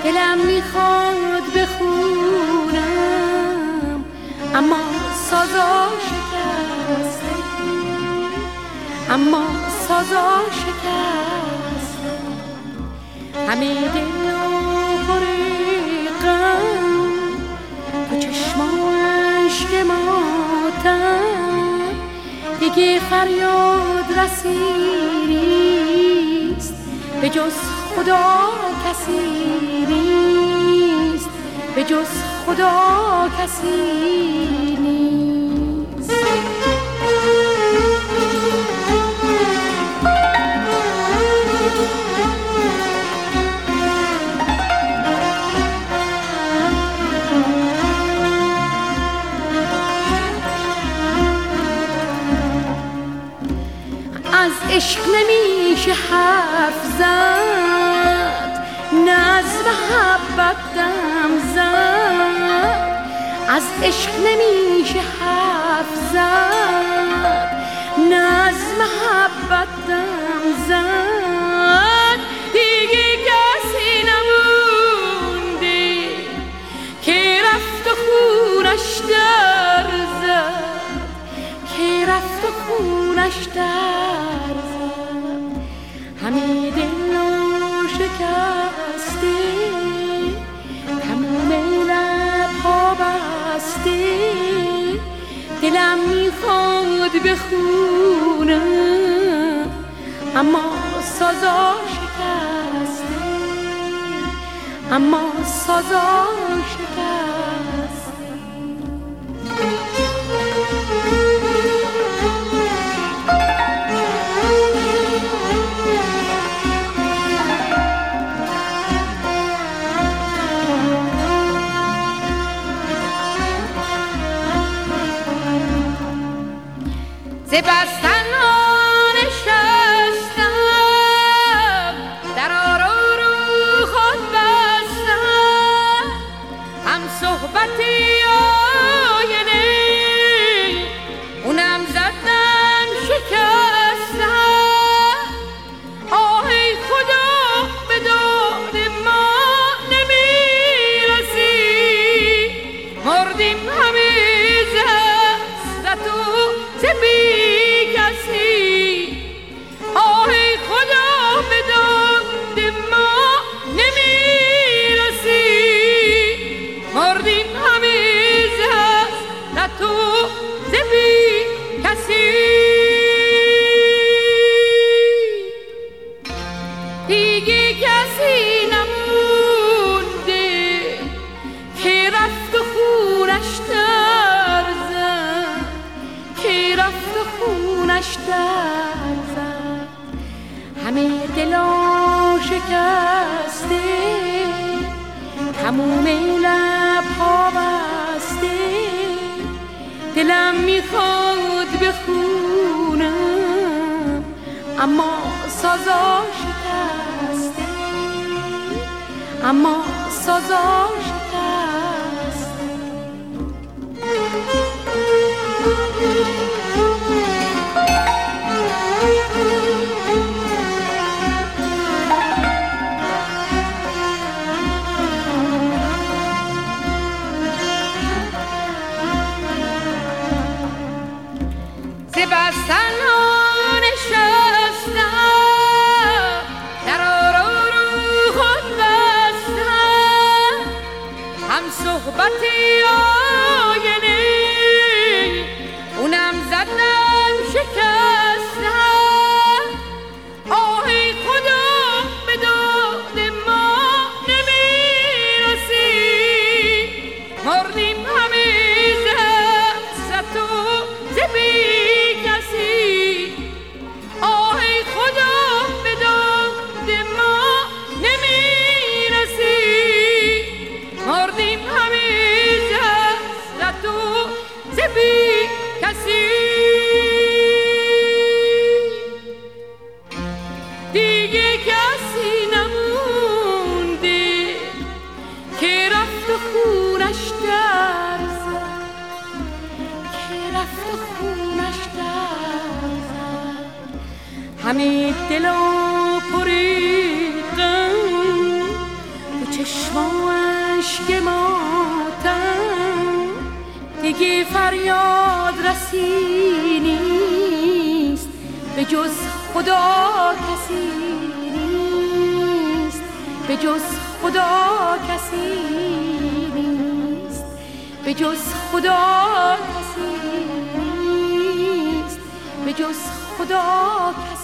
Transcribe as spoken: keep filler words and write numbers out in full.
دلم میخواد بخونم اما سازا شکسته، اما سازا شکسته. همه دل و پر غم تو چشم و اشک ماتم، دیگه فریاد رسی نیست، به جز خدا کسی نیست، به جز خدا کسی نیست. از عشق نمیشه حرف زد، نه از محبت دم زد. از عشق نمیشه حرف زد، نه از محبت دم زد. دیگه کسی نمونده که رفت و خونش در زد، که رفت و خونش در زد. همه دل و شکسته، تموم لب‌ها بسته. دلم میخواد بخونم اما سازا شکسته، اما سازا شکسته. ز بستن نشستم، در آرو رو خود بستم. هم صحبتی آینه اونم زدم شکستم. آه ای خدا به داد ما نمیرسی، مردیم همه زست و زبی. دیگه کسی نمونده که رفت و خونش در زد، که رفت و خونش در زد. همه دلا شکسته، تموم لب‌ها بسته. دلم میخواد بخونم اما سازا شکسته، اما سازا شکسته. ز بستن نشستم، در آرو رو خود بستم. هم صحبتی آینه اونم زدم شکستم. آه ای خدا به داد ما نمیرسی، مردیم همه زست و زبی. دیگه کسی نمونده که رفت و خونش در زد، که رفت و خونش در زد. همه دلا پر غم تو چشم بانگ فریاد رسی نیست، به جز خدا کسی نیست، به جز خدا کسی نیست، به جز خدا کسی نیست، به جز خدا کسی